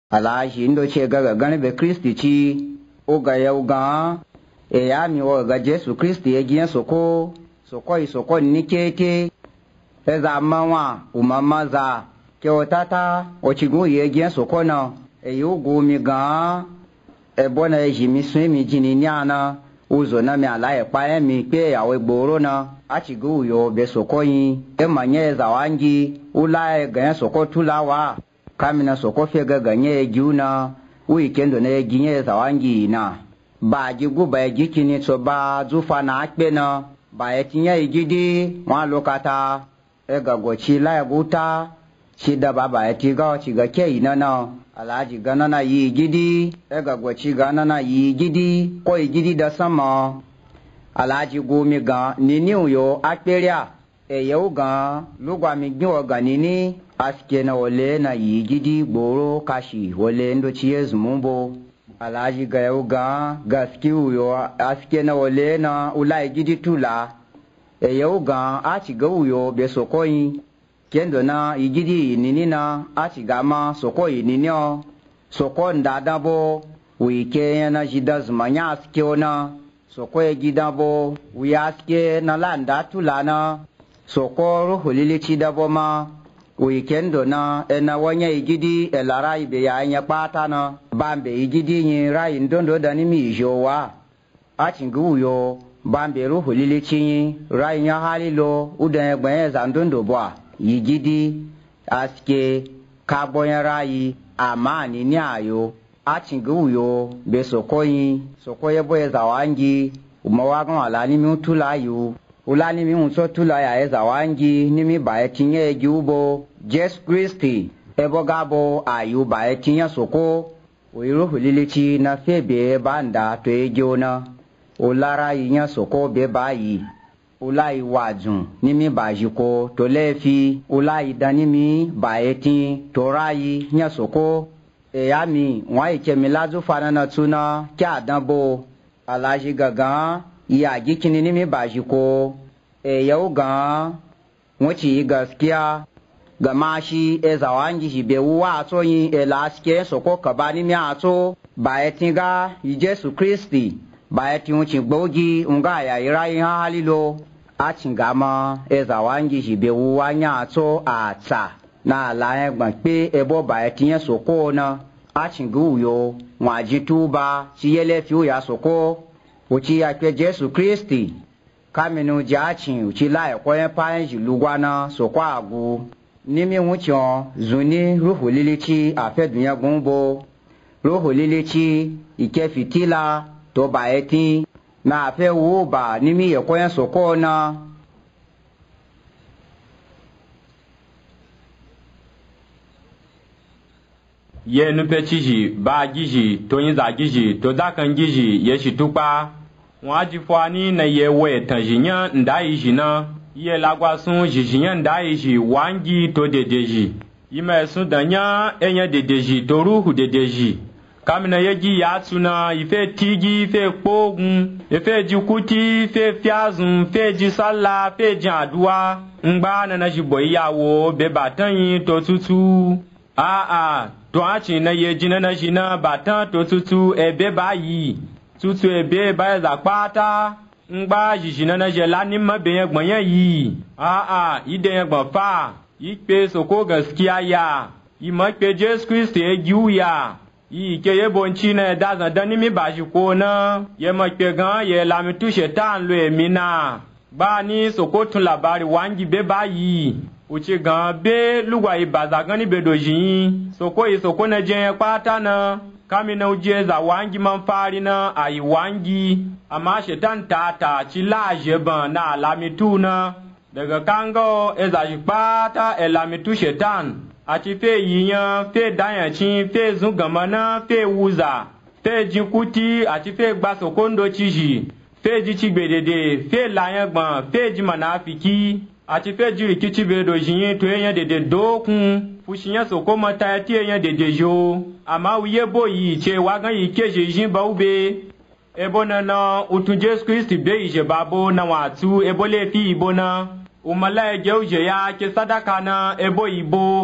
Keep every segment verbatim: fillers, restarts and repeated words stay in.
ala shi ndo che ga ga be Kristi chi o ga ya uga e ya mi o ga Jesu Kristi e gien soko soko isoko ni keke e za mawa umamaza ke otata o chigu ye gien soko na e yugu mi ga e bona e jimi sun mi jini nyana uzo na mi ala e pa e mi pe ya we gboro na a chigu yo be soko yin e manye za wangi ula e ga soko tulawa kamina soko fe ga ganye giuna weekend na ginye za wangi na ba jigu ba gikini so ba zufa na akpe na ba etinya igidi wa lokata e ga gochi la guta chi da ba ba etiga chi ga ke ina na alaji gana na yi gidi e ga gochi gana na yi gidi ko igidi da sama alaji gumi ga nini uyo akperia e yau ga lugwa mi gyo ga nini aske na wole na yi gidi gboro kashi wole ndo chiye zumumbo alaji ga yau ga gaski uyo aske na wole na ulai gidi tula e yau ga achi ga uyo be sokoyi kendo na igidi nini na achi ga ma sokoyi nini o soko ndadabo wike na jida zumanya aske ona sokoyi gidabo wi aske na landa tula na soko ruhu lilichi dabo ma weekendo na ena wanya igidi elara ibe ya anya pata na bambe igidi yin rai ndondo da ni mi jowa achingu yo bambe ruhu lilichi rai nya halilo udan egben za ndondo bwa igidi aske kaboyan rai amani ni ayo achingu yo be sokoyin sokoye boye za wangi umawagan ala ni mi utula yo ulani mi unso tula ya eza wangi nimi ba etinye ejubo Jesu Kristi ebo gabo ayu ba etinye soko oiro hulilichi na febe banda to ejona ulara yinya soko be bayi ulai wajun nimi ba jiko to lefi ulai danimi ba etin to rayi nya soko eyami wa ikemi lazu fanana tuna kya danbo alaji gaga ya gikini nimi ba jiko e yau ga wuci gaskiya ga mashi e zawangi shi be wuwa so yin e laske soko kabani mi aso ba etinga Jesu Kristi ba etin wuci gbogi unga ya irayi halilo a cingama e zawangi shi be wuwa nya aso ata na la egban pe ebo ba etin soko na a cingu yo waji tuba ci yele fi ya soko wuci ya ke Jesu Kristi kaminu jachin uchi la ekwen panji lugwana sokwa agu nimi wuchon zuni ruhu lilichi afe dunya gumbo ruhu lilichi ike fitila to ba etin na afe wo ba nimi ekwen soko na ye nupe chiji ba giji to yin za giji to dakan giji ye shi tupa waji fwani na ye we tanjinya ndai jina ye lagwa sun jijinya ndai ji wangi to dedeji yime sun danya enya dedeji to ruhu dedeji kamina yeji ya tuna ife tigi ife pogun ife jikuti ife fiazun ife jisala ife jadua ngba na na jibo iyawo be batan yin to tutu a a to achi na ye jina na jina batan to tutu ebe bayi tutu ebe ba za pata ngba jijina na je lani mabe yegbon yen yi a a ide yegbon fa ipe soko gaskiya ya yi ma pe Jesus Christ e giu ya yi ke ye bonchi na da zan dan mi ba ji ko na ye ma pe gan ye la mi tu shetan lo emi na ba ni soko tun labari wangi be ba yi uchi gan be lugwa ibaza gan ni be dojin soko yi soko na je pata na kami na uje za wangi manfari na ayi wangi amma shetan tata ci laje ban na lamitu na daga kango eza jipata e lamitu shetan ati fe yiyan fe dayanci fe zungamana fe wuza fe jinkuti ati fe gbasokondo chiji fe jichigbedede fe layangban fe jimanafiki ati fe jirikichi bedo jiyin to eyan dede dokun fushiyan soko mata ti eyan dede jo ama uye boyi che wagan yi keje jin ba ube ebo na na utun Jesus Christ be ije babo na watu ebo le fi ibo na umala eje uje ya ke sadaka na ebo ibo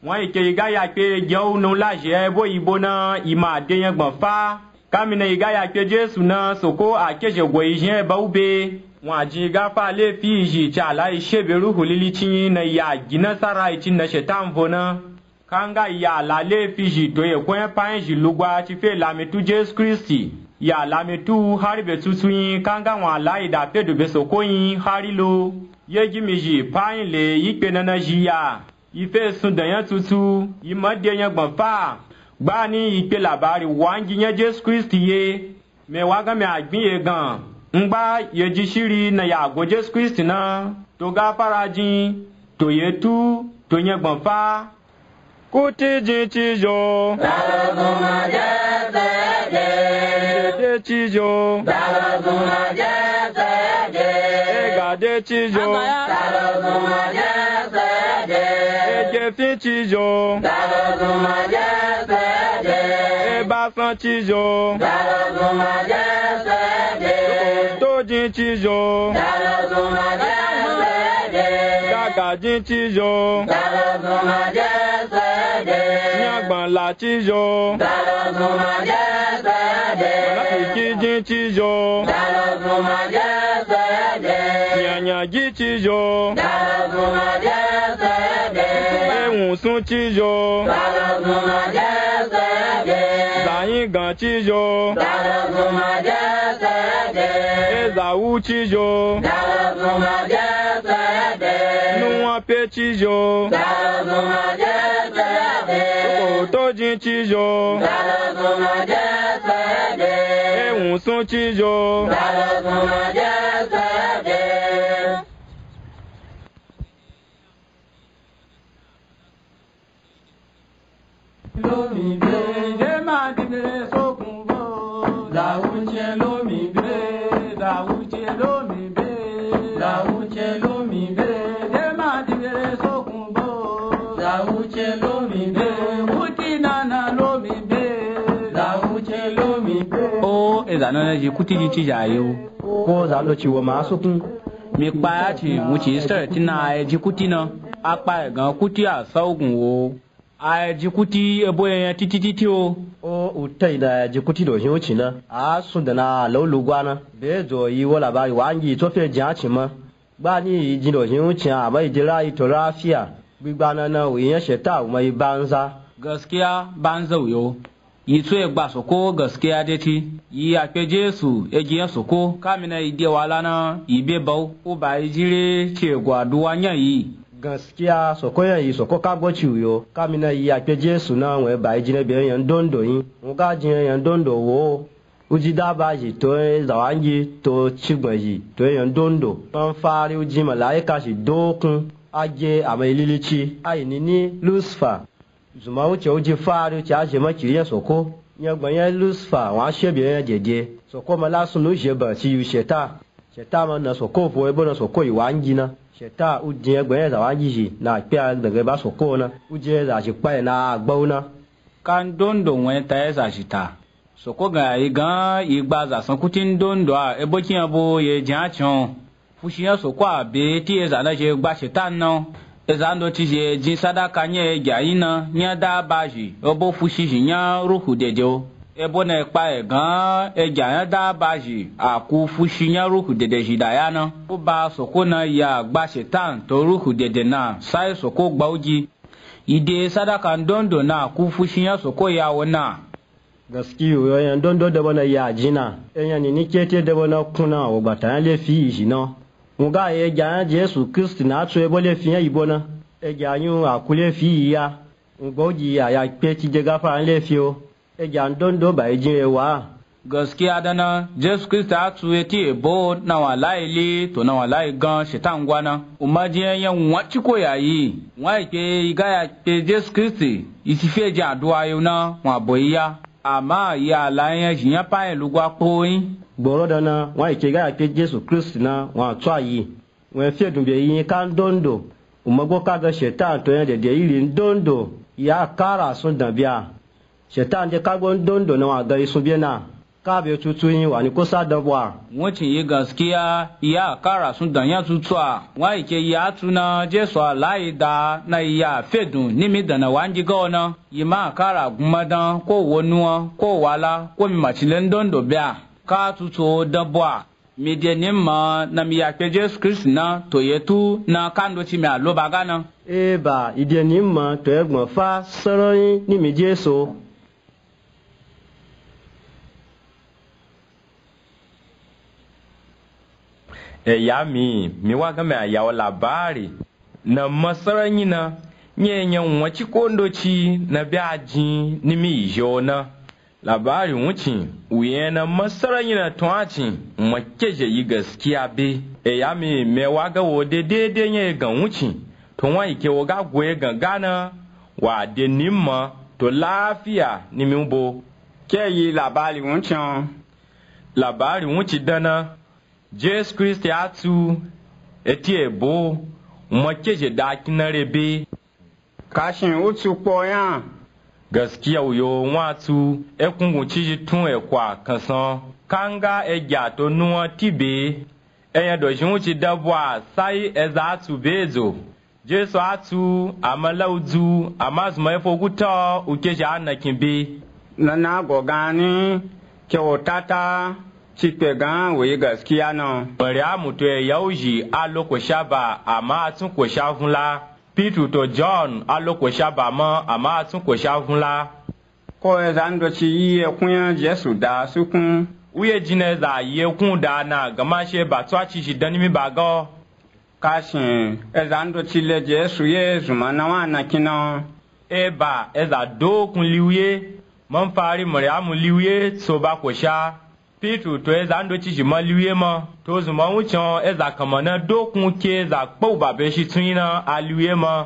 wọ́n ike iga ya pe jẹun nu láṣẹ bó ibo náà ìmọ̀ àdéyẹn gbọ̀n fa kámínà iga ya pe jésù náà sòkó àkéṣègbò ìṣẹ́ bá wúbe wọn àjí iga fa lè fi ìṣì ìṣà láì ṣèbẹ̀rù lílí tí na ìyá gíná sára ìtì na ṣẹ̀tàn fọ náà kanga ìyá àlá lè fi ìṣì tó ẹ̀kọ́ ẹ̀ pa ìṣì lùgbà ti fẹ́ làmìtú jésù kristi ìyá làmìtú hárìbẹ̀ tuntun yín kanga wọn àlá ìdàpẹ̀dùbẹ̀ sòkó yín hárí lo yéjìmìṣì páyìn lè yípe nana yíya ìfẹ́ sùn dẹ̀yẹn tuntun ìmọ̀déyẹn gbọ̀n fà gbá ní ìpè làbárí wáńjì yẹn jésù kristi yé mẹ́wàá gan mẹ́ àgbíyè gan ńgbà yẹjì sírí na yàgò jésù kristi náà tó gá farajìn tó yẹ tú tó yẹn gbọ̀n fà. kútí jìn tí yọ. balógun máa jẹ́ sẹ́jẹ̀. dédé tí yọ. balógun máa jẹ́ sẹ́jẹ̀. ẹ̀gàdé tí yọ. balógun máa jẹ́ sẹ́jẹ̀. ẹ̀jẹ̀ tí yọ. balógun máa jẹ́ sẹ́jẹ̀. ẹ̀básán tí yọ. balógun máa jẹ́ sẹ́jẹ̀. tó jìn tí yọ. balógun máa jẹ́ sẹ́jẹ̀. gàgàjìn tí yọ. balógun máa jẹ́ sẹ́jẹ̀. nyàgbọ̀n là tí yọ. balógun máa jẹ́ sẹ́jẹ̀. ọ̀nàfìkì jìn tí yọ. balógun máa jẹ́ sẹ́jẹ̀. nyànyàjì tí yọ. balógun máa jẹ́ sẹ́jẹ̀. ẹ̀wùn sún tí yọ. balógun máa jẹ́ sẹ́jẹ̀. zàyìn gàn tí yọ. balógun máa jẹ́ sẹ́jẹ̀. ẹ̀zàwù tí yọ. balógun máa jẹ́ sẹ́jẹ̀. nuwọ̀n pé tí yọ. balógun máa jẹ́ sẹ́jẹ̀. tó jìn tí yọ. balógun máa jẹ́ sẹ́jẹ̀. ẹ̀wùn sún tí yọ. balógun máa jẹ́ sẹ́jẹ̀. lómi bẹ́ẹ̀ dé máa dìde sókun bò làwùjẹ lómi bẹ́ẹ̀ làwùjẹ lómi bẹ́ẹ̀ làwùjẹ lómi bẹ́ẹ̀ dé máa dìde sókun bò làwùjẹ lómi bẹ́ẹ̀ kùtì nana lómi bẹ́ẹ̀ làwùjẹ lómi bẹ́ẹ̀. ó ìdáná yìí kùtì yìí ti yà yìí o. ko za lo ci wo ma sokun mi pa ya ci mu ci sare tina ai ji kuti na apa gan kuti a saugun o ai ji kuti ebo yan titi titi o o utai da ji kuti do hin ci na a sun da na lo lu gwa na be zo yi wala ba wa ngi to fe jan ci ma gba ni ji do hin ci a mai jira ito lafiya gbigba na na wi yan sheta mai banza gaskiya banza yo yi so ya gba soko gaskiya dai ti yi a pe jesu egiyan soko kamina ide wala na ibe bau o ba jire ce gwaduwa yan yi gaskiya soko yan yi soko ka gbo ciwo kamina yi a pe jesu na we ba jine be yan dondo yin mo ga jin yan dondo wo uji da ba yi to zawangi to chigbon yi to yan dondo ton fari uji malaika shi dokun aje amaililici ai ni ni lucifer zuma wuce wuce faru ci aje maki yan soko yan gbanyan lucifer wa shebe yan jeje soko mala sunu je ba ci yu sheta sheta ma na soko fo ebo na soko yi wangi na sheta ujin gbanyan za wangi ji na pia daga ba soko na uje za shi pa na agbau na kan dondo wen ta za shi ta soko ga yi gan igba za san kutin dondo a ebo kiyan bo ye jan chon fushiyan soko abe ti e za na je gba sheta na ezando tije jin sadaka nye jayi na nya da baji obo fushi nya ruhu dejo ebo na pa e gan e jayan da baji aku fushi nya ruhu dede jidaya na o ba soko na ya gba shetan to ruhu dede na sai soko gba oji ide sadaka ndondo na ku fushi nya soko ya wona gaskiyo yoyan dondo da bana ya jina enyan ni kete da bana kuna o gbata le fi jina nga ye jan Jesu Kristi na tso ebo le fiyan ibo na e janyu akule fi ya ngoji ya ya pe ti je gafa le fi o e jan dondo ba ejin e wa gaskiya dana Jesu Kristi a tso eti ebo na wala ile to na wala gan shetan gwana umaji yan wachi ko yayi wa ke iga ya pe Jesu Kristi isife ja adua yo na wa boya ama ya la yan jiyan pa en lugwa poyin gboro dana wa ke ga ke Jesu Kristi na wa tso yi we fi edun be yin kan dondo umagbo ka ga shetan to yan de de iri dondo ya kara sun dan bia shetan je ka gon dondo na wa ga isun bi na ka be tutu yin wa ni ko sa dan bwa wucin yi gaskiya ya kara sun dan ya tutuwa wa ike ya tuna jesu alai da na ya fedun nimi da na wanji ga ona yi ma kara gumadan ko wonuwa ko wala ko mi machilen don do bia ka tutu da bwa mi de nimma na mi ya ke jesu kristi na to yetu na kando chi mi aloba ga na e ba ide ni ma to egbon fa soro yin ni mi jesu e ya mi mi wa ga me ya wala bari na masaranyi na nyenye wachi kondochi na biaji ni mi jona labari wucin uye na masaranyi na tuwaci makeje yi gaskiya be e ya mi me wa ga wo de de de nye ga wucin to wa ike wo ga gwe ga gana wa de nimma to lafiya ni mi bo ke yi labari wucin labari wuci dana Jesu Kristi atu eti ebo makeje da kinare be kashin utu poyan gaskiya uyo watu ekungun chiji tun ekwa kansan kanga egya to nuwa tibe eyan do jun chi dabwa sai eza atu bezo Jesu atu amalaudu amazuma efoguta ukeje anakin be nana gogani ke otata chikpegan we gaskiya no Mariamu to yauji aloko shaba ama atun ko shavunla Peter to John aloko shaba ma ama atun ko shavunla ko ezando chi yi ekun Jesu da sukun uye jineza yekun da na gama she batwa chi shi danimi bago kashin ezando chi le Jesu ye zumana wana kino eba eza dokun liuye man fari Mariamu liuye so ba ko sha Peter to eza ndo chi ma liuye ma to zuma wuchon eza kamana dokun ke za kpo ba be shi tunina aliuye ma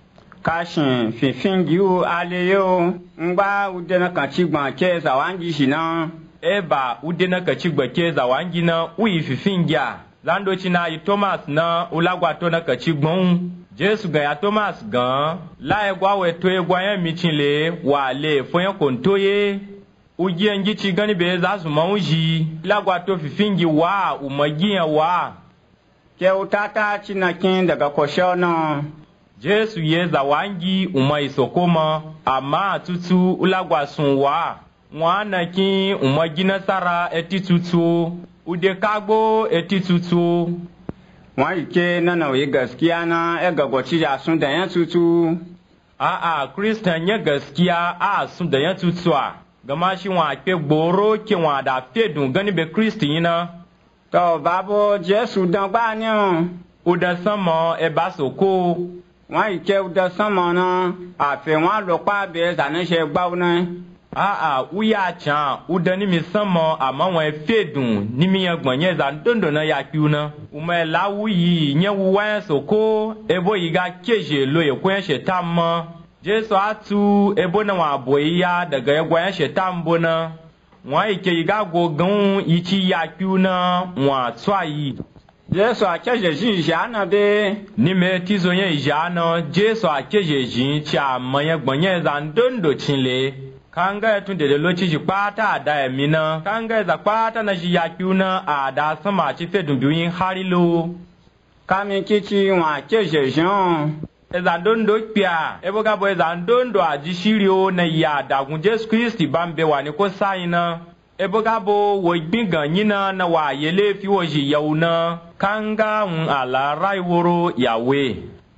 kashin fifingi u aleyo ngba udena kan chigban ke za wangi shina eba udena ka chigba ke za wangi na uyi fifingia zando chi na yi Thomas na ulagwa to na ka chigbon Jesu ga ya Thomas gan la egwa we to egwa yan michinle wa le foyan kontoye uji ngi chi gani be za zuma uji lagwa to fifingi wa umagiya wa ke utata chinakin daga koshono Jesu ye za wangi umai sokoma ama tutu ulagwa sun wa mwana ki umagina sara eti tutu ude kagbo eti tutu wa ike nana we gaskiya na e gagoci ya sun da yan tutu a a Christian ye gaskiya a sun da yan tutu a gama shi wa ke gboro ke wa da fedun gani be Kristi na to babo Jesu dan gba ni o uda samo e basoko wa ike uda samo na afi wa lo pa be zane se gba una a a uya chan uda ni mi samo ama wa fedun ni mi yagbon ye za ndondo na ya kiuna ume lawu yi nye wuwa soko ebo yiga keje lo ye kwen shetam Jesu atu ebo na wa boya daga yagwa shetam bona wa ike yiga gogun ichi ya kiuna wa tsai Jesu akeje jin jana be ni me tizo ye jana Jesu akeje jin cha manye gbonye za ndondo chinle kanga tunde de lochi ji pata ada emina kanga za pata na ji yakiuna ada sama chi fedun biyin harilo kami kichi wa keje jon eza ndondo pia eboga bo eza ndondo ajishirio na ya dagun Jesu Kristi bambe wani ko saina eboga bo wo gbingan yina na wa yele fi wo ji yauna kanga un ala raiworo yawe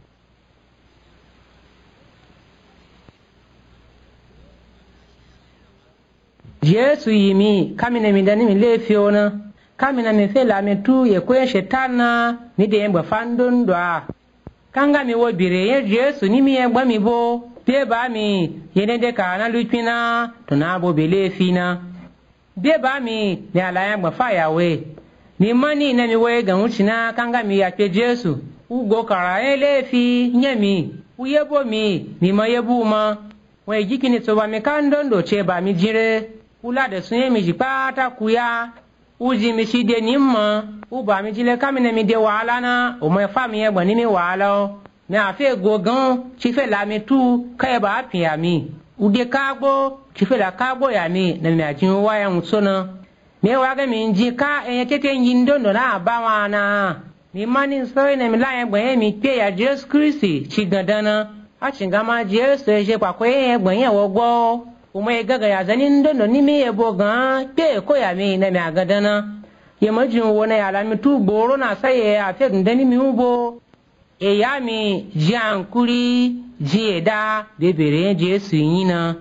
Jesu yimi kami na midani mi lefiona kami na mifela metu ye kwe shetana mi de yemba fandondwa kanga mi wobire ye Jesu ni mi yemba mi bo beba mi yene de kana lupina tunabo belefina beba mi ni ala yemba fire we ni mani na mi we gan uchina kanga mi ya pe Jesu ugo kara elefi nyemi uyebo mi mi mayebu ma we jikini to ba mi kandondo cheba mi jire ula de sunye mi jipata kuya uji mi shide nimma uba mi jile kamine mi de wala na o mo fa mi egbo ni mi wala mi afi gogan chi fe la mi tu ka ba pia mi ude kagbo chi fe la kagbo ya mi na mi ajin wa ya unsona me waga min ji ka e kete ndondo na bawana mi mani so ne mi la egbon e mi pe ya Jesus Christ chi dandana a chingama Jesus e je kwa ko e egbon yen wo gbo o mo e gaga ya zani ndondo ni mi e bo gan pe ko ya mi na mi agadana ye mo jun wo na ya la mi tu gboro na saye a fe ndani mi ubo e ya mi jankuri jieda bebere Jesus yin na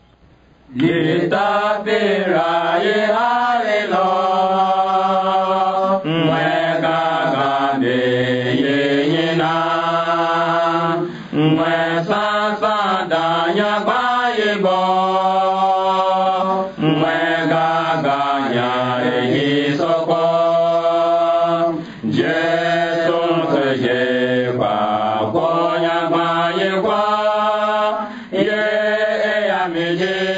Lita bera ye harelo, mwe gaga de ye yena, mwe sa sa da ya ba ye bo, mwe gaga ya ye soko, je son se je kwa kwa ya ba ye kwa, ye ya me je.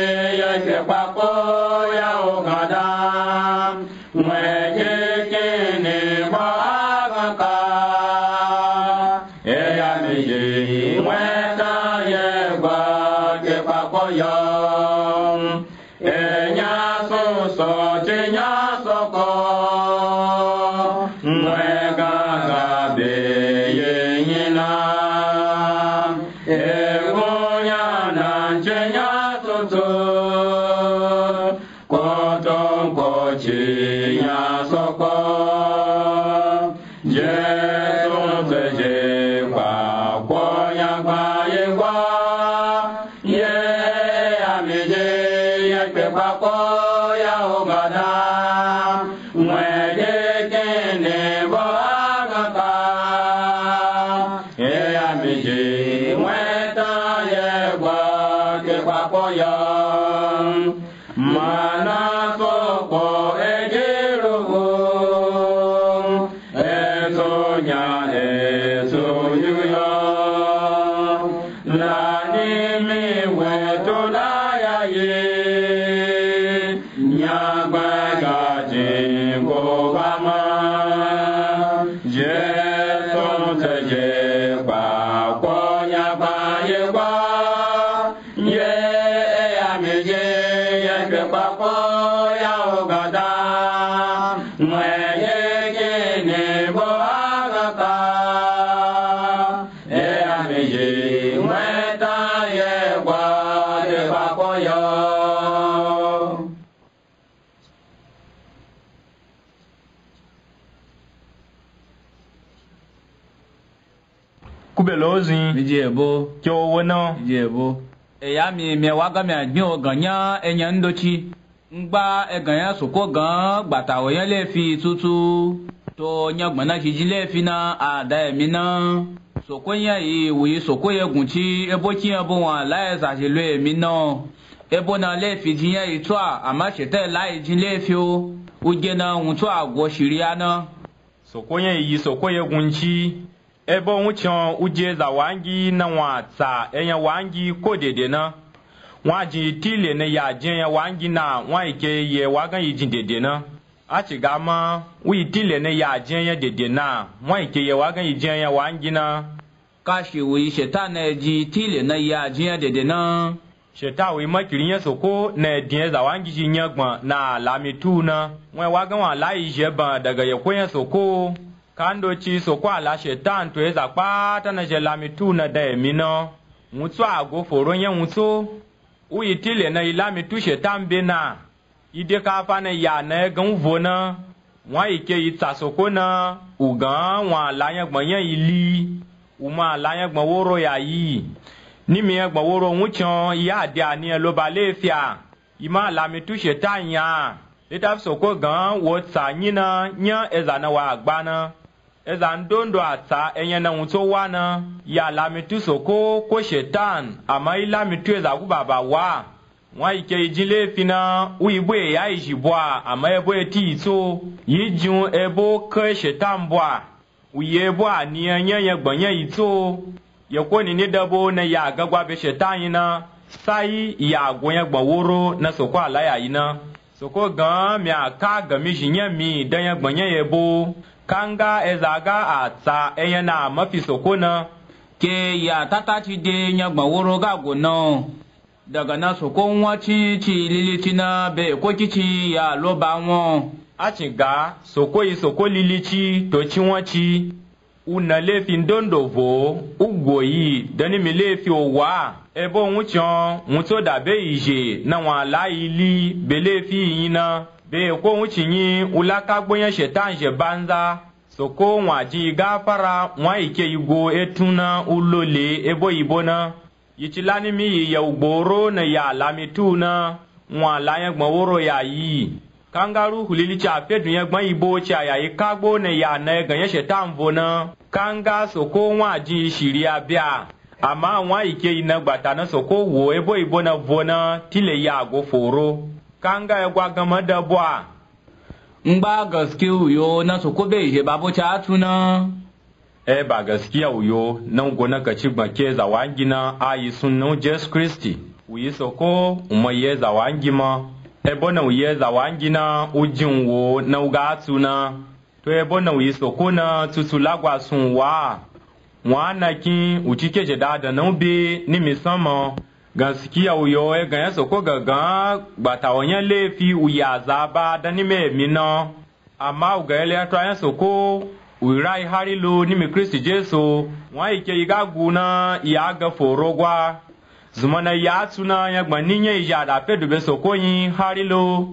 Kubelozin Bijebo kyo wono Bijebo eya mi mi waga mi agbin ganya eyan ndochi ngba eganya soko gan gbatawo yan le fi tutu to nyagban na jiji le fi na ada emi na soko yan yi wi soko yegun ti ebo ki yan bo wan lai sa se lo emi na ebo na le fi ji yan itu a ama sete lai ji le fi o uje na unto agwo shiria na soko yan yi soko yegun ti ebo nwuchon uje za wangi na nwata enya wangi ko dede na waji tile ne ya jen ya wangi na wa ike ye wagan yijin dede na achi gama wi tile ne ya jen ya dede na wa ike ye wagan yijin ya wangi na kashi wi shetan ji tile na ya jen ya dede na shetan wi makirin ya soko na din za wangi ji nyagban na lamitu na wa wagan wa lai jeban daga ya koyan soko kando chi soko ala shetan to eza pata na jelami tu na da emino mutu ago foro yen mutu uyi tile na ilami tu shetan be na ide ka fa na ya na gan vona wa ike ita soko na ugan wa la yan gbon yen ili uma la yan gbon woro ya yi ni mi yan gbon woro nwuchon ya ade ani lo ba le fia ima lami tu shetan ya leta soko gan wo tsa nyina nya eza na wa agbana eza ndondo ata enye na unto wana ya lamitu soko ko shetan ama ila mitu eza ku baba wa wa ike ijile fina uibwe ya ijibwa ama ebo eti ito yijun ebo ko shetan bwa uye bwa ni enye ye gbonye ito ye ko ni ni dabo na ya gagwa be shetan yina sai ya gwonya gbaworo na soko alaya yina soko gan mi aka gami jinye mi danya gbonye yebo kanga ezaga ata eyena mafi soko na ke ya tata ti de nyagban woro gago na daga na soko nwa chi chi lilichi na be ko kichi ya lo ba won a cin ga soko yi soko lilichi to ci wọn ci una lefin dondo vo ugoyi dani mi lefi owa ebo nwuchon nwuto da be ije na wọn la ili be lefi yin na be ko nwuchi yin ulaka gboyan shetan je banza soko wọn ji gafara wọn ike igo etuna ulole ebo ibo na yichilani mi ya ugboro na ya lamitu na wọn la yan gbon woro ya yi kangaru hulili cha fedu yan gbon ibo cha ya ikagbo na ya na ganyen shetan vo na kanga soko wọn ji shiri abia ama wọn ike ina gbata na soko wo ebo ibo na vo na tile ya go foro kanga ya gwa gama da bwa ngba gaske yo na soko be je babo cha tuna e ba gaskiya uyo nan gona ka ci gbanke zawangi na ayi sunan Jesus Christi uyi soko umaye zawangi ma e bona uye zawangi na ujin wo na uga tuna to e bona uyi soko na tutulagwa sun wa wana kin uchike je dada na be ni misama gaskiya uyo e gan soko gaga gbata onyan lefi uya zaba da ni me mi na ama uga ele atwa soko Urai harilo ni mi Kristi Jesu wa ike iga guna ya ga forogwa zumana ya tuna ya gbaninye ija da pedu be sokoyin harilo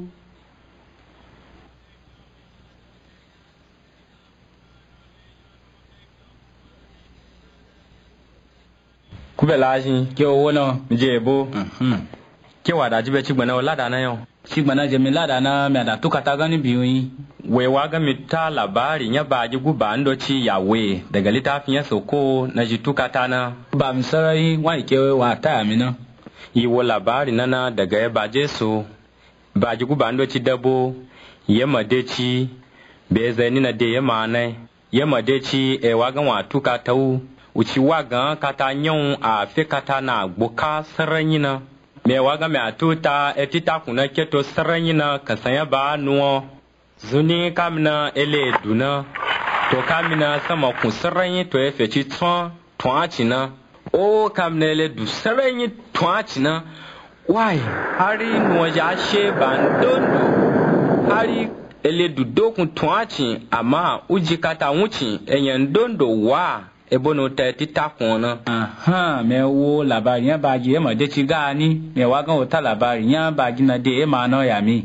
kubelaji ke owo na jebo mhm ke wada jibe chigbana olada na yo chigbana je mi lada na mi ada tukata gani biyoyi wewa ga mita labari nya baji guba ndoci yawe daga littafin ya soko na jitukata na ba mi sarai wa ike wa ta mi na yiwo labari nana daga ya baje so baji guba ndoci dabo ya madeci be zani na de ya mane ya madeci e wa ga wa tukata u uci wa ga kata nyon a fe kata na gboka saranyi na me wa ga me atuta etita kuna keto saranyi na kasanya ba nuo zuni kamina ele duna to kamina sama kun saranyi to efe ci tson twaci na o kamina ele du saranyi twaci na wai hari nuwaja she bandondo hari ele du dokun twaci ama uji kata wuci enyan dondo wa ebono ta tita kona aha me wo labari ya baji ma de ci gani me wa ga wata labari ya baji na de ma no ya mi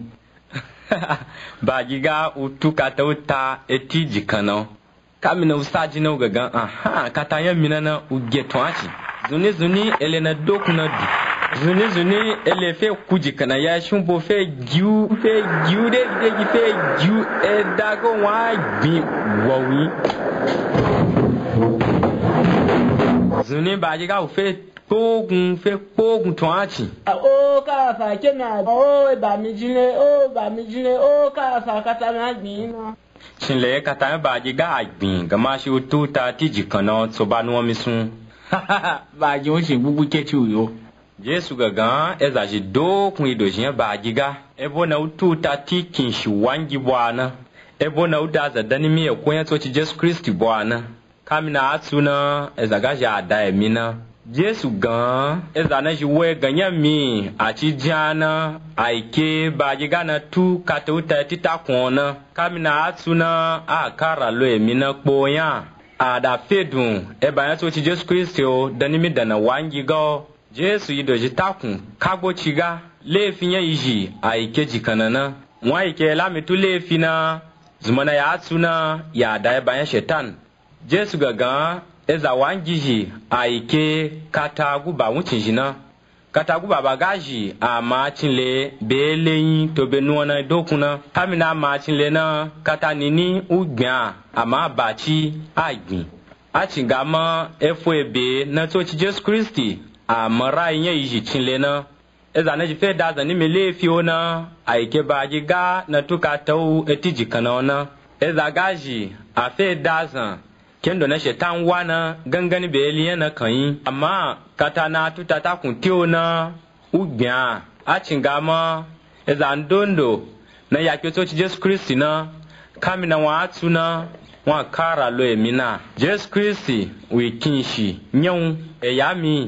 bagiga utukata uta eti jikano kamina usaji na ugaga aha katanya minana ugetwachi zuni zuni elena dokuna du zuni zuni ele fe kujikana ya shumbo fe giu fe giu de de fe giu e dago wa bi wawi zuni bagiga ufe pogun fe pogun twachi o ka fa kena o ba mi jine o ba mi jine o ka fa kata na gbin na chinle kata baji ga agbin gama shi ututa tiji kana so ba nu mi sun baji o se gugu kechi uyo Jesu gaga ezaji do kun idojin baji ga ebo na ututa tikin shi wangi bwana ebo na udaza dani mi ekwen to chi Jesu Christi bwana kamina atuna ezaga ja da emina Jesu gan ezana jiwe ganya mi achi jana aike bajiga na tu katauta tita kona kamina atuna akara lo emina kpoya ada fedun e ba yato chi Jesu Kristo dani mi dana wangi go Jesu yido jitakun kagbo chiga lefinya yiji aike jikanana wa ike la mitu lefina zumana ya atuna ya da e ba shetan Jesu gaga eza wangiji aike kataguba wucinjina kataguba bagaji ama chinle beleyin to benuona dokuna kamina ma chinle na katanini ugya ama bachi agbin achingama efo ebe na to chi Jesus Christi amara yin yi chinle na eza na jife daza ni mele fiona aike baji ga na tukatau etiji kanona eza gaji afe daza kendo na shetan wana gangani be eliana kan amma katana tutata kun tiona ugya achingama ezandondo na yakyoto chi Jesus Christ na kamina wa atuna wa kara lo emina Jesus Christ we kinshi nyon eyami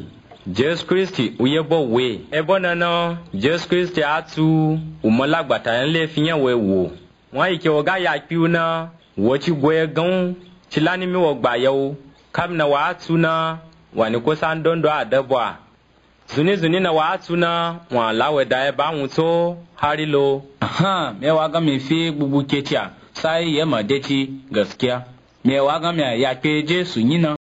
Jesu Kristi uye bo we ebo nana Jesu Kristi atu umalagbata nle finya we wo won ike oga ya piu na wo chi gwe gan chi lani mi wo gba yo kam na wa atu na wani ko san dondo adabo a zuni zuni na wa atu na wa lawe da e ba won to harilo ha me wa ga me fi gbugu ketia sai ye ma deci gaskiya me wa ga me ya pe Jesu yina